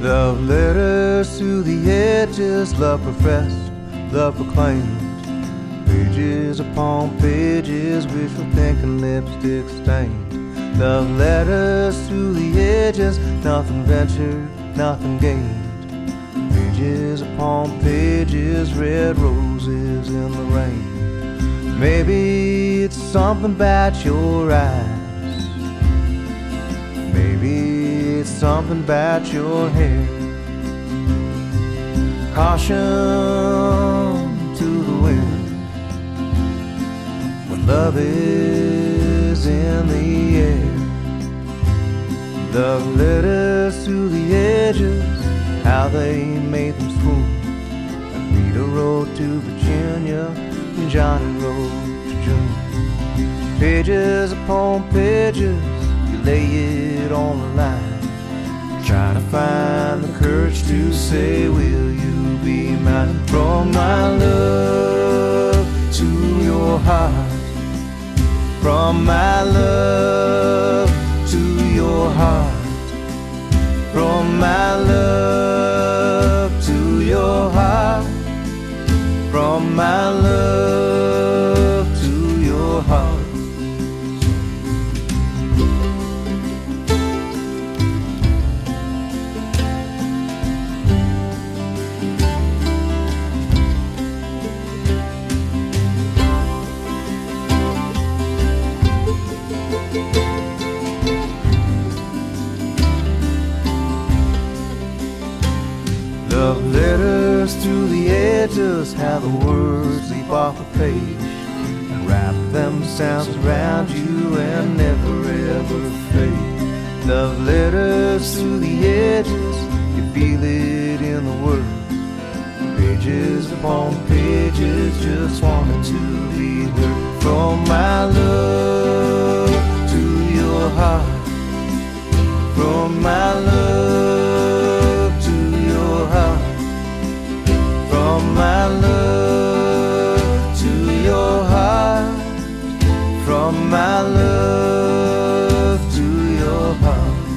Love letters to the edges, love professed, love proclaimed. Pages upon pages, wishful thinking, lipstick stained. Love letters to the edges, nothing ventured, nothing gained. Pages upon pages, red roses in the rain. Maybe it's something about your eyes. Maybe it's something about your hair. Caution to the wind when love is in the air. Love letters to the edges, how they made them smooth. And Rita wrote to Virginia, and Johnny wrote to June. Pages upon pages, you lay it on the line, trying to find the courage to say, will you be mine? From my love to your heart, from my love to your heart, from my love to your heart, from my love to your heart. Love letters to the edges, how the words leap off the page and wrap themselves around you and never ever fade. Love letters to the edges, you feel it in the words. Pages upon pages, just wanting to be heard. From my love to your heart, from my love to your heart, from my love to your heart, from my love to your heart.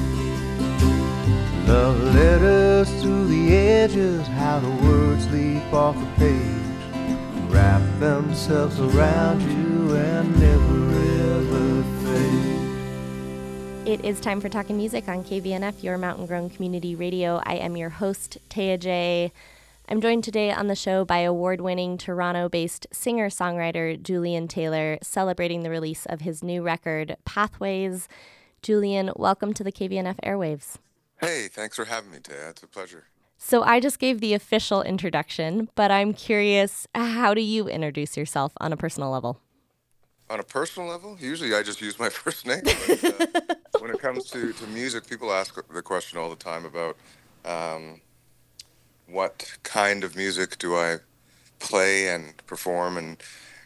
Love letters to the edges, how the words leap off the page, wrap themselves around you and never ever fade. It is time for Talking Music on KVNF, your Mountain Grown Community Radio. I am your host, Taya J. I'm joined today on the show by award-winning Toronto-based singer-songwriter Julian Taylor, celebrating the release of his new record, Pathways. Julian, welcome to the KVNF airwaves. Hey, thanks for having me, Taya. It's a pleasure. So I just gave the official introduction, but I'm curious, how do you introduce yourself on a personal level? On a personal level, usually I just use my first name. But, when it comes to music, people ask the question all the time about what kind of music do I play and perform, and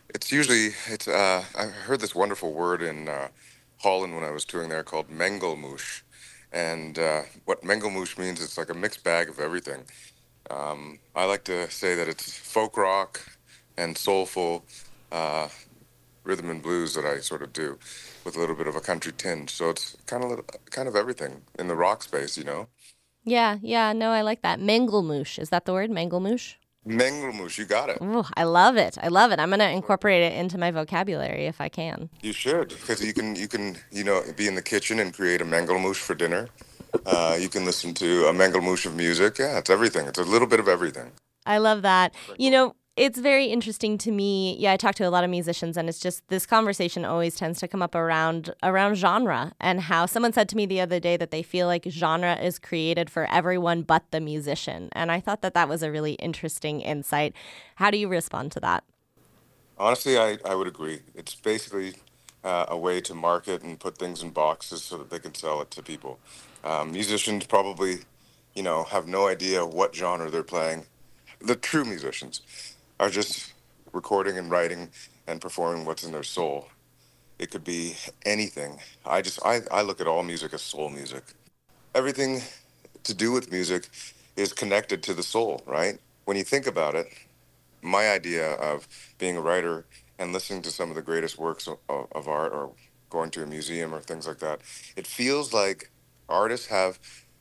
I heard this wonderful word in Holland when I was touring there called mengelmoes, and what mengelmoes means, it's like a mixed bag of everything. I like to say that it's folk rock and soulful rhythm and blues that I sort of do with a little bit of a country tinge. So it's kind of everything in the rock space, you know? Yeah, no, I like that. Mengelmoosh, is that the word, mengelmoosh? Mengelmoes, you got it. Ooh, I love it. I'm going to incorporate it into my vocabulary if I can. You should, because you can be in the kitchen and create a mengelmoes for dinner. You can listen to a mengelmoes of music. Yeah, it's everything. It's a little bit of everything. I love that. You know, it's very interesting to me. Yeah, I talk to a lot of musicians, and it's just this conversation always tends to come up around genre, and how someone said to me the other day that they feel like genre is created for everyone but the musician. And I thought that was a really interesting insight. How do you respond to that? Honestly, I would agree. It's basically a way to market and put things in boxes so that they can sell it to people. Musicians probably, have no idea what genre they're playing. The true musicians are just recording and writing and performing what's in their soul. It could be anything. I look at all music as soul music. Everything to do with music is connected to the soul, right? When you think about it, my idea of being a writer and listening to some of the greatest works of art, or going to a museum or things like that, it feels like artists have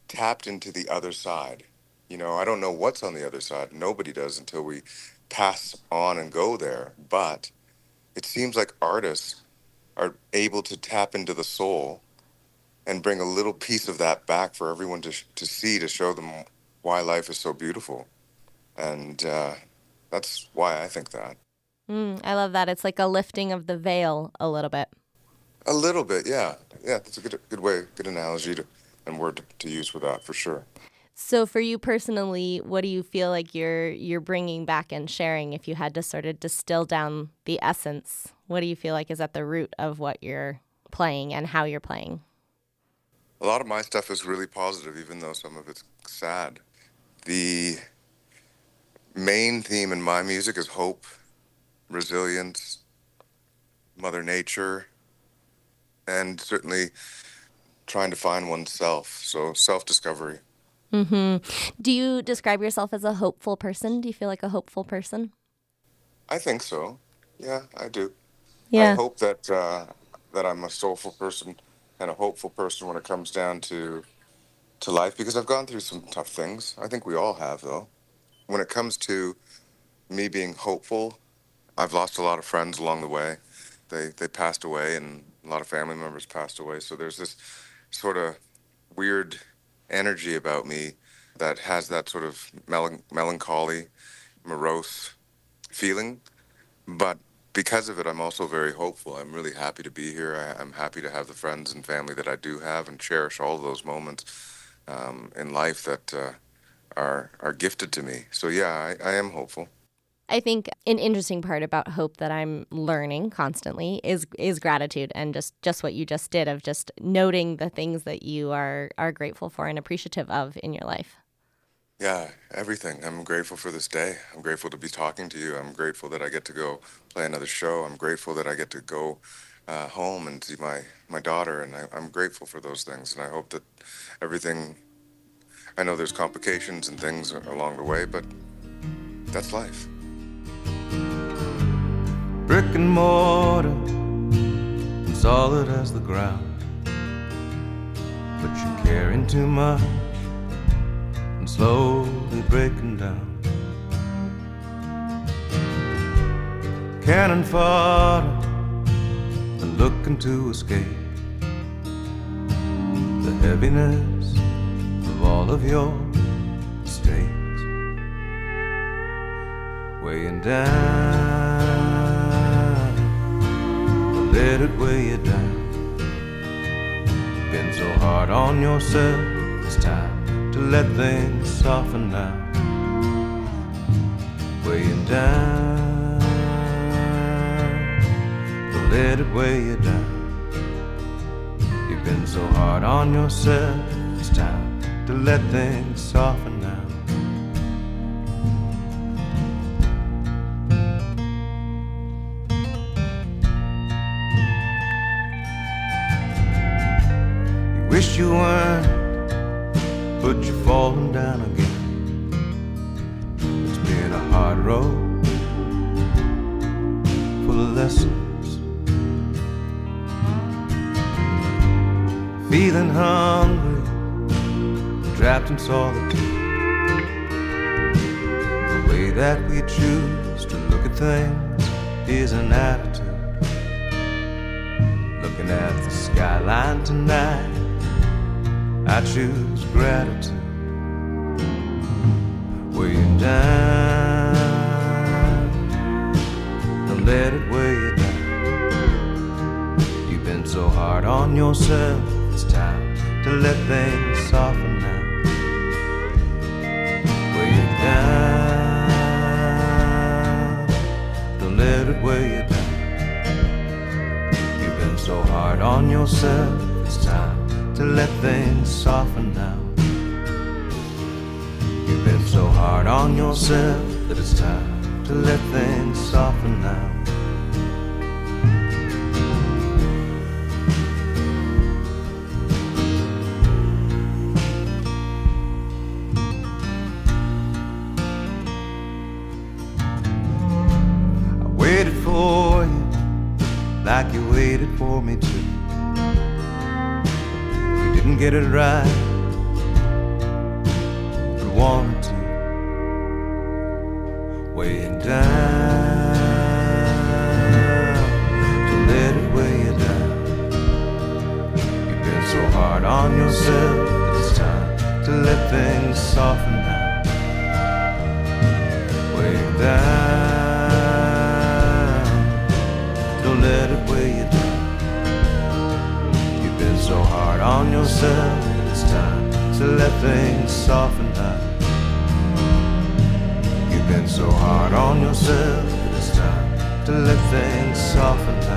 tapped into the other side. You know, I don't know what's on the other side. Nobody does until we pass on and go there. But it seems like artists are able to tap into the soul and bring a little piece of that back for everyone to see, to show them why life is so beautiful. And that's why I think that. I love that. It's like a lifting of the veil a little bit. A little bit, yeah. Yeah, that's a good way, good analogy and word to use for that, for sure. So for you personally, what do you feel like you're bringing back and sharing if you had to sort of distill down the essence? What do you feel like is at the root of what you're playing and how you're playing? A lot of my stuff is really positive, even though some of it's sad. The main theme in my music is hope, resilience, Mother Nature, and certainly trying to find oneself. So self-discovery. Do you describe yourself as a hopeful person? Do you feel like a hopeful person? I think so. Yeah, I do. I Yeah. hope that that I'm a soulful person and a hopeful person when it comes down to life, because I've gone through some tough things. I think we all have, though. When it comes to me being hopeful, I've lost a lot of friends along the way. They passed away, and a lot of family members passed away. So there's this sort of weird energy about me that has that sort of melancholy, morose feeling. But because of it, I'm also very hopeful. I'm really happy to be here. I'm happy to have the friends and family that I do have, and cherish all of those moments in life that are gifted to me. So yeah, I am hopeful. I think an interesting part about hope that I'm learning constantly is gratitude, and just what you just did of just noting the things that you are grateful for and appreciative of in your life. Yeah, everything. I'm grateful for this day. I'm grateful to be talking to you. I'm grateful that I get to go play another show. I'm grateful that I get to go home and see my daughter, and I'm grateful for those things. And I hope that everything, I know there's complications and things along the way, but that's life. Brick and mortar, and solid as the ground, but you're carrying too much and slowly breaking down. Cannon fodder and looking to escape the heaviness of all of your mistakes, weighing down. Let it weigh you down. Been so hard on yourself, it's time to let things soften now. Weighing down, let it weigh you down. You've been so hard on yourself, it's time to let things soften now. Wish you weren't, but you're falling down again. It's been a hard road full of lessons. Feeling hungry, trapped in solitude. The way that we choose to look at things is an attitude. Looking at the skyline tonight, I choose gratitude. Weighing down, don't let it weigh you down. You've been so hard on yourself, it's time to let things soften now. Weighing down, don't let it weigh you down. You've been so hard on yourself, it's time to let things soften now. You've been so hard on yourself that it's time to let things soften now. I waited for you like you waited for me too. Didn't get it right, wanted to, weighing down, don't let it weigh you down. You've been so hard on yourself, it's time to let things soften now. Weighing down, don't let it weigh you down. You've been so hard on yourself, it's time to let things soften now. You've been so hard on yourself, it's time to let things soften now.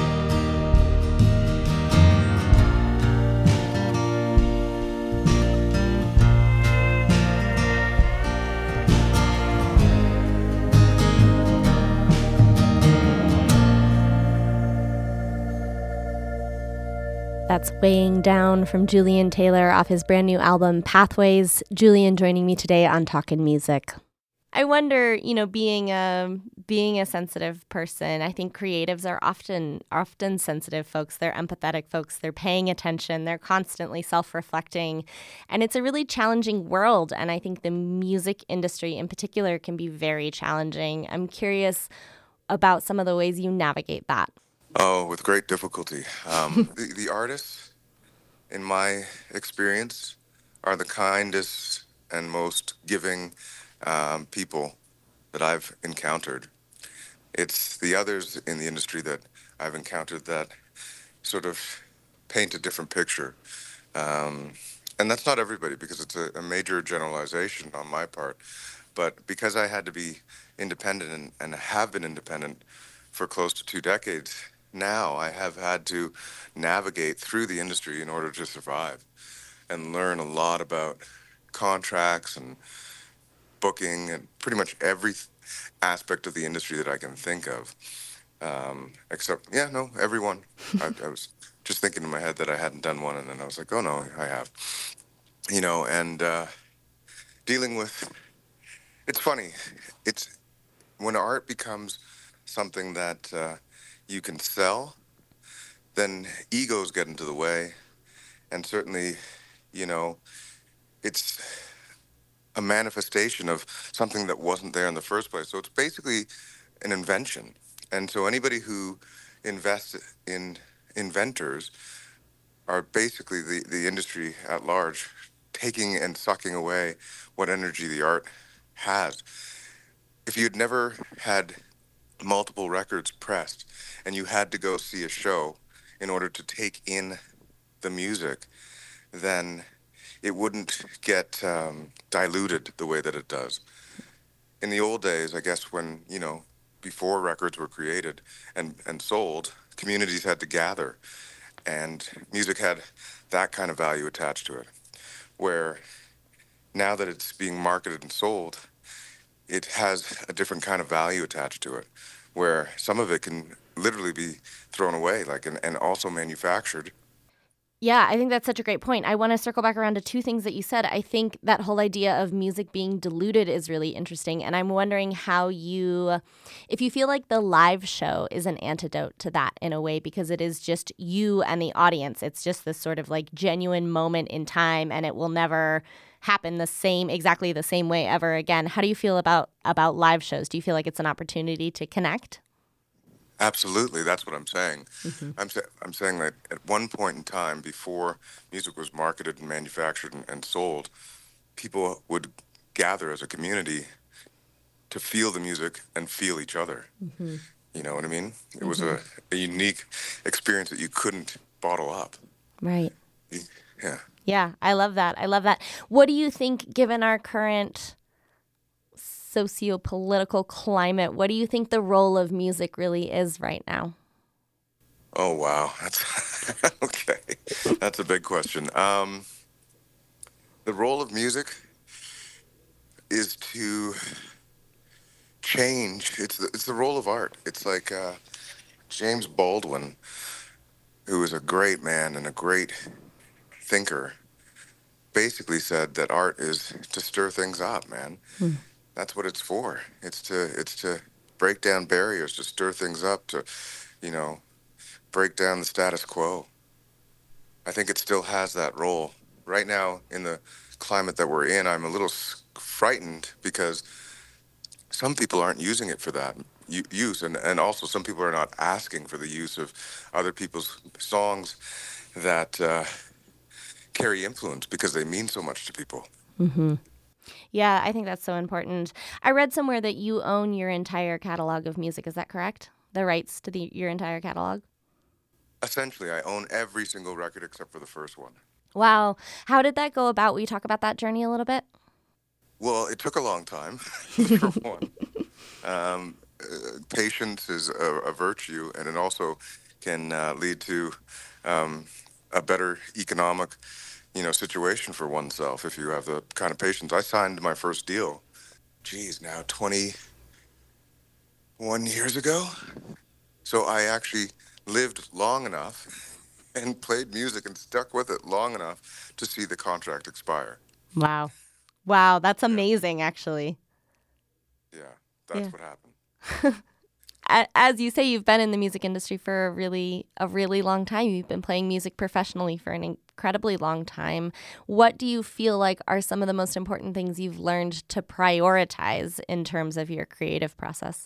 That's Weighing Down from Julian Taylor off his brand new album, Pathways. Julian joining me today on Talkin' Music. I wonder, being a sensitive person, I think creatives are often sensitive folks. They're empathetic folks. They're paying attention. They're constantly self-reflecting. And it's a really challenging world. And I think the music industry in particular can be very challenging. I'm curious about some of the ways you navigate that. Oh, with great difficulty. The artists, in my experience, are the kindest and most giving people that I've encountered. It's the others in the industry that I've encountered that sort of paint a different picture. And that's not everybody, because it's a major generalization on my part. But because I had to be independent and have been independent for close to 2 decades, now I have had to navigate through the industry in order to survive and learn a lot about contracts and booking and pretty much every aspect of the industry that I can think of. Everyone. I was just thinking in my head that I hadn't done one, and then I was like, oh no, I have. And dealing with, it's funny. It's when art becomes something that you can sell, then egos get into the way. And certainly, it's a manifestation of something that wasn't there in the first place. So it's basically an invention. And so anybody who invests in inventors are basically the industry at large, taking and sucking away what energy the art has. If you'd never had multiple records pressed and you had to go see a show in order to take in the music, then it wouldn't get diluted the way that it does. In the old days, I guess, when, before records were created and sold, communities had to gather, and music had that kind of value attached to it. Where now that it's being marketed and sold, it has a different kind of value attached to it, where some of it can literally be thrown away, and also manufactured. Yeah, I think that's such a great point. I want to circle back around to two things that you said. I think that whole idea of music being diluted is really interesting. And I'm wondering if you feel like the live show is an antidote to that in a way, because it is just you and the audience. It's just this sort of like genuine moment in time, and it will never happen exactly the same way ever again. How do you feel about live shows? Do you feel like it's an opportunity to connect? Absolutely, that's what I'm saying. Mm-hmm. I'm saying that at one point in time, before music was marketed and manufactured and sold, people would gather as a community to feel the music and feel each other. Mm-hmm. You know what I mean? It was a unique experience that you couldn't bottle up. Right. Yeah. Yeah, I love that. What do you think, given our current socio-political climate, what do you think the role of music really is right now? Oh, wow. That's okay. That's a big question. The role of music is to change. It's the role of art. It's like James Baldwin, who is a great man and a great thinker, basically said that art is to stir things up, man. That's what it's for. It's to break down barriers, to stir things up, to, break down the status quo. I think it still has that role. Right now, in the climate that we're in, I'm a little frightened because some people aren't using it for that use, and also some people are not asking for the use of other people's songs that carry influence because they mean so much to people. Mm-hmm. Yeah, I think that's so important. I read somewhere that you own your entire catalog of music. Is that correct? The rights to your entire catalog? Essentially, I own every single record except for the first one. Wow. How did that go about? Will you talk about that journey a little bit? Well, it took a long time, for one. Patience is a virtue, and it also can lead to um, a better economic, situation for oneself if you have the kind of patience. I signed my first deal, now 21 years ago. So I actually lived long enough and played music and stuck with it long enough to see the contract expire. Wow. Wow, that's Yeah, amazing, actually. yeah, Yeah. that's what happened. As you say, you've been in the music industry for a really long time. You've been playing music professionally for an incredibly long time. What do you feel like are some of the most important things you've learned to prioritize in terms of your creative process?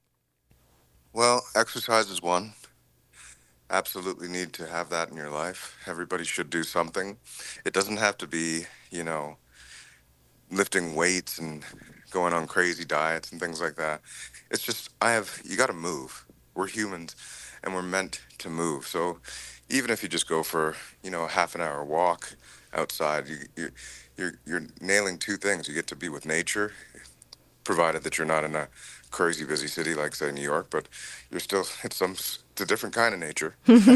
Well, exercise is one. Absolutely need to have that in your life. Everybody should do something. It doesn't have to be, you know, lifting weights and going on crazy diets and things like that. It's just you got to move. We're humans and we're meant to move. So even if you just go for, a half an hour walk outside, you're nailing two things. You get to be with nature, provided that you're not in a crazy busy city like say New York, but you're still it's a different kind of nature.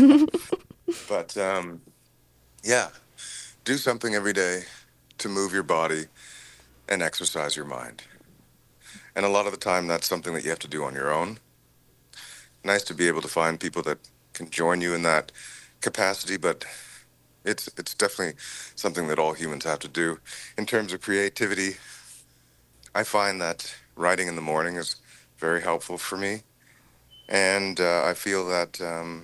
But yeah, do something every day to move your body and exercise your mind. And a lot of the time, that's something that you have to do on your own. Nice to be able to find people that can join you in that capacity, but it's definitely something that all humans have to do. In terms of creativity, I find that writing in the morning is very helpful for me, and I feel that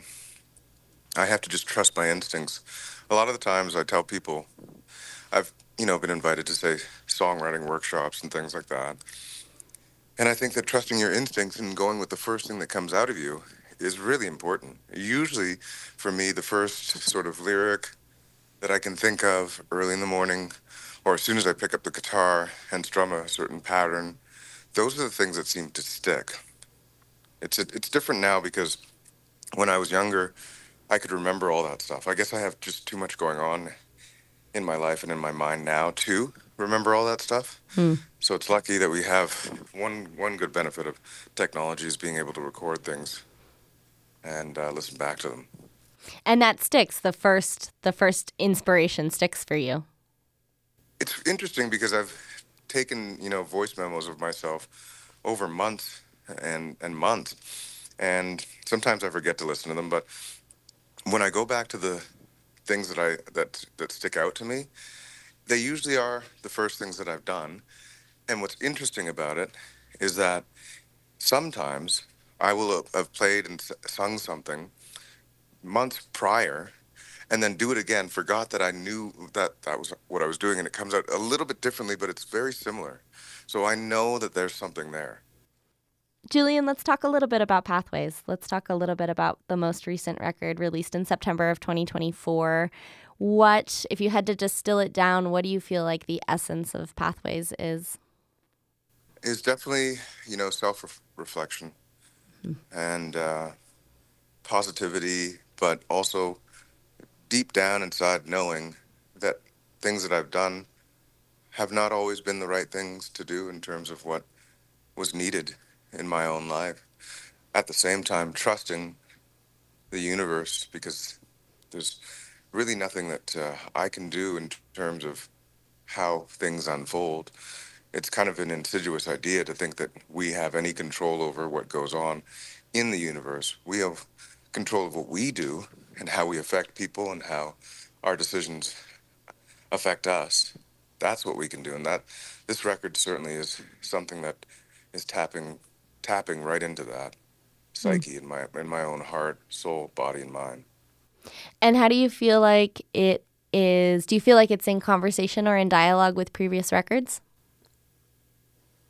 I have to just trust my instincts. A lot of the times, I tell people I've been invited to say songwriting workshops and things like that. And I think that trusting your instincts and going with the first thing that comes out of you is really important. Usually, for me, the first sort of lyric that I can think of early in the morning, or as soon as I pick up the guitar and strum a certain pattern, those are the things that seem to stick. It's different now because when I was younger, I could remember all that stuff. I guess I have just too much going on in my life and in my mind now to remember all that stuff. Hmm. So it's lucky that we have one good benefit of technology is being able to record things and listen back to them. And that sticks. The first inspiration sticks for you. It's interesting because I've taken voice memos of myself over months and months, and sometimes I forget to listen to them. But when I go back to the things that stick out to me, they usually are the first things that I've done. And what's interesting about it is that sometimes I will have played and sung something months prior and then do it again, forgot that I knew that that was what I was doing, and it comes out a little bit differently, but it's very similar. So I know that there's something there. Julian, let's talk a little bit about Pathways. Let's talk a little bit about the most recent record released in September of 2024. What, if you had to distill it down, what do you feel like the essence of Pathways is? It's definitely, self-reflection and positivity, but also deep down inside knowing that things that I've done have not always been the right things to do in terms of what was needed in my own life. At the same time, trusting the universe because there's really nothing that I can do in terms of how things unfold. It's kind of an insidious idea to think that we have any control over what goes on in the universe. We have control of what we do and how we affect people and how our decisions affect us. That's what we can do, and that this record certainly is something that is tapping right into that Mm. psyche in my own heart, soul, body, and mind. And how do you feel like it is? Do you feel like it's in conversation or in dialogue with previous records?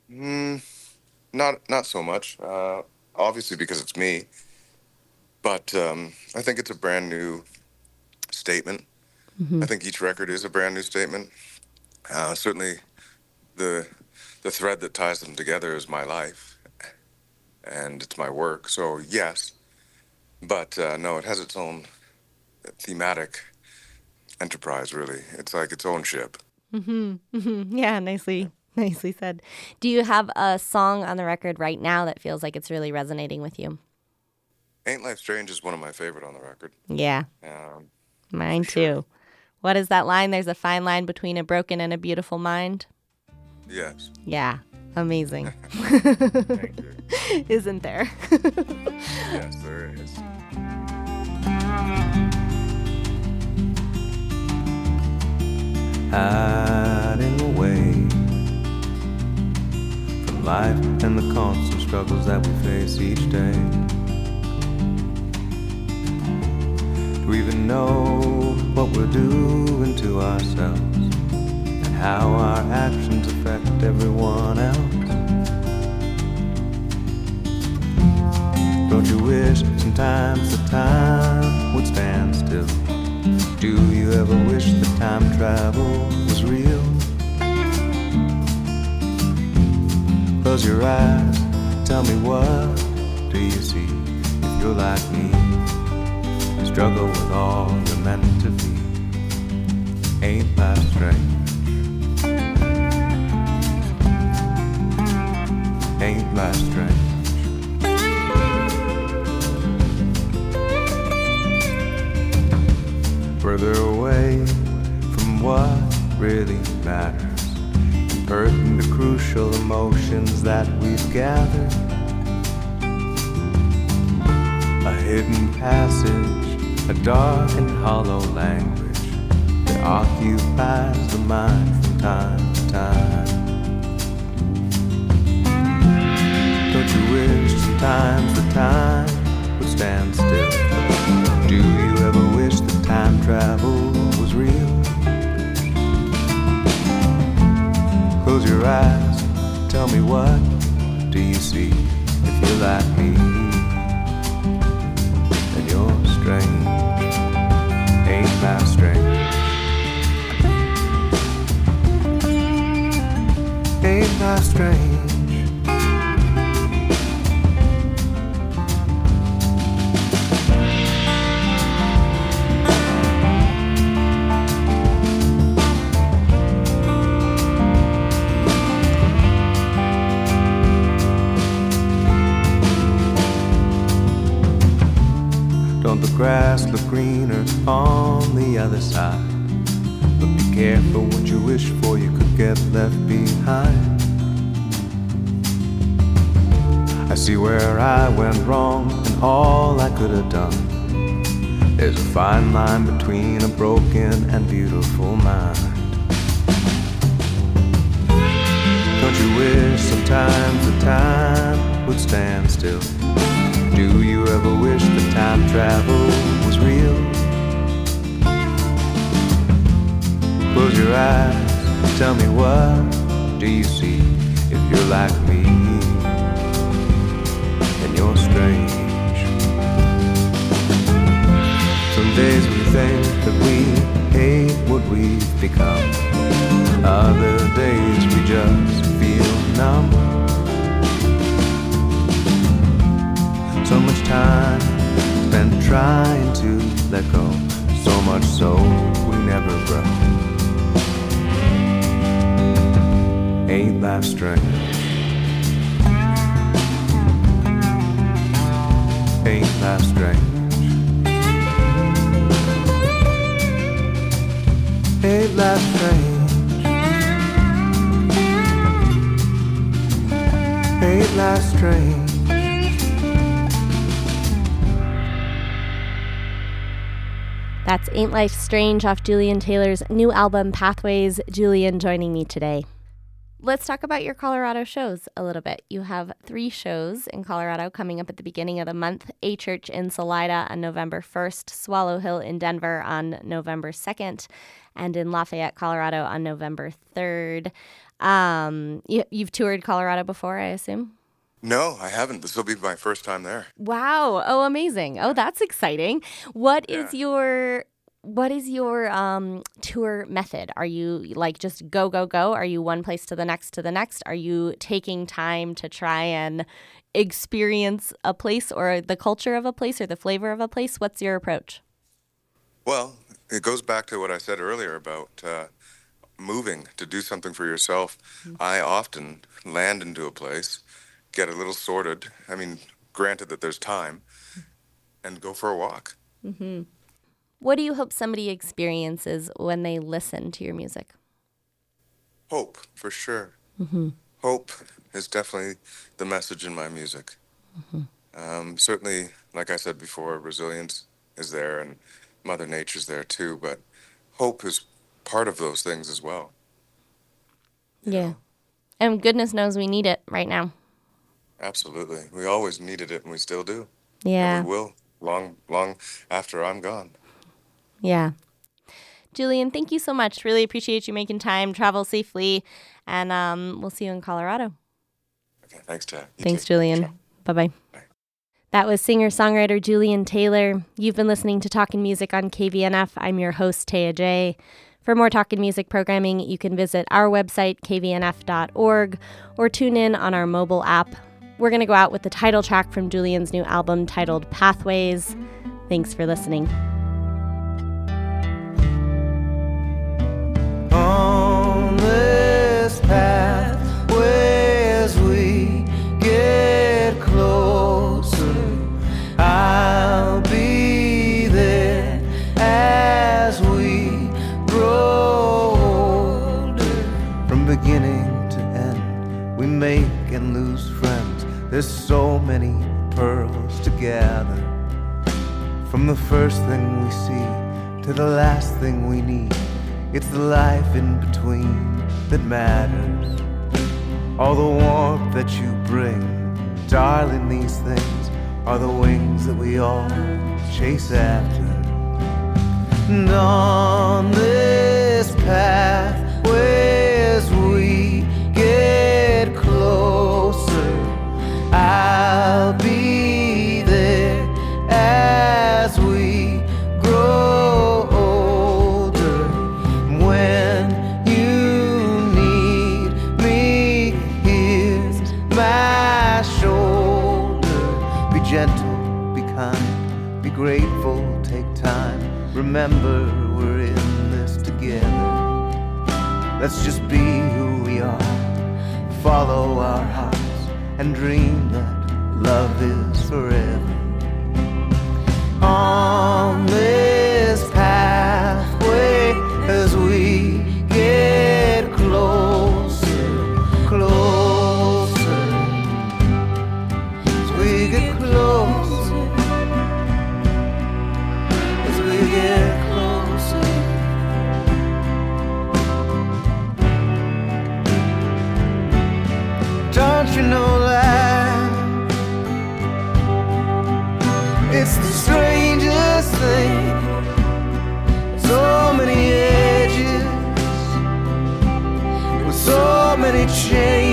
Mm, not so much. Obviously because it's me, but I think it's a brand new statement. Hmm. I think each record is a brand new statement. Certainly, the the thread that ties them together is my life and it's my work. So yes, but no, it has its own thematic enterprise. Really, it's like its own ship. Hmm. Hmm. Yeah, nicely said. Do you have a song on the record right now that feels like it's really resonating with you? Ain't Life Strange is one of my favorite on the record, Yeah, for mine sure. too. What is that line? There's a fine line between a broken and a beautiful mind. Yes. Yeah, amazing. Thank you. Isn't there? Yes, there is. Hiding away from life and the constant struggles that we face each day. Do we even know what we're doing to ourselves and how our actions affect everyone else? Don't you wish sometimes the time would stand still? Do you ever wish that time travel was real? Close your eyes, tell me what do you see? If you're like me, you struggle with all you're meant to be. Ain't life strange? Ain't life strange? Further away from what really matters, impertinent the crucial emotions that we've gathered. A hidden passage, a dark and hollow language that occupies the mind from time to time. Don't you wish sometimes the time would stand still? Do you ever wish that time travel was real? Close your eyes, tell me what do you see? If you're like me, then you're strange. Ain't life strange? Ain't life strange? Don't the grass look greener on the other side? But be careful what you wish for, you could get left behind. I see where I went wrong and all I could have done. There's a fine line between a broken and beautiful mind. Don't you wish sometimes the time would stand still? Do you ever wish that time travel was real? Close your eyes, tell me what do you see? If you're like me, then you're strange. Some days we think that we hate what we've become. Other days we just feel numb. So much time spent trying to let go, so much so we never grow. Ain't life strange? Ain't life strange? Ain't life strange? Ain't life strange? That's Ain't Life Strange off Julian Taylor's new album, Pathways. Julian joining me today. Let's talk about your Colorado shows a little bit. You have 3 shows in Colorado coming up at the beginning of the month. A Church in Salida on November 1st, Swallow Hill in Denver on November 2nd, and in Lafayette, Colorado on November 3rd. You've toured Colorado before, I assume? No, I haven't. This will be my first time there. Wow. Oh, amazing. Oh, that's exciting. What is your tour method? Are you like just go, go, go? Are you one place to the next to the next? Are you taking time to try and experience a place or the culture of a place or the flavor of a place? What's your approach? Well, it goes back to what I said earlier about moving to do something for yourself. I often land into a place, get a little sorted. I mean, granted that there's time, and go for a walk. Mm-hmm. What do you hope somebody experiences when they listen to your music? Hope, for sure. Mm-hmm. Hope is definitely the message in my music. Mm-hmm. Certainly, like I said before, resilience is there and Mother Nature's there too, but hope is part of those things as well. Yeah. And goodness knows we need it right now. Absolutely. We always needed it and we still do. Yeah. And we will, long after I'm gone. Yeah. Julian, thank you so much. Really appreciate you making time. Travel safely, and we'll see you in Colorado. Okay, thanks, Ted. Thanks, Julian. Ciao. Bye-bye. Bye. That was singer-songwriter Julian Taylor. You've been listening to Talkin' Music on KVNF. I'm your host, Taya J. For more Talkin' Music programming, you can visit our website, kvnf.org, or tune in on our mobile app. We're going to go out with the title track from Julian's new album titled Pathways. Thanks for listening. On this path, as we get closer, I'll be there as we grow older. From beginning to end, we make and lose friends. There's so many pearls to gather. From the first thing we see to the last thing we need, it's the life in between that matters. All the warmth that you bring, darling, these things are the wings that we all chase after. And on this path, as we get closer, I'll be there as we grow older. When you need me, here's my shoulder. Be gentle, be kind, be grateful, take time. Remember, we're in this together. Let's just be who we are, follow our hearts, and dream that love is forever. On this pathway, as we get closer, closer, as we get closer, as we get closer. Don't you know that it's the strangest thing? So many edges with so many changes.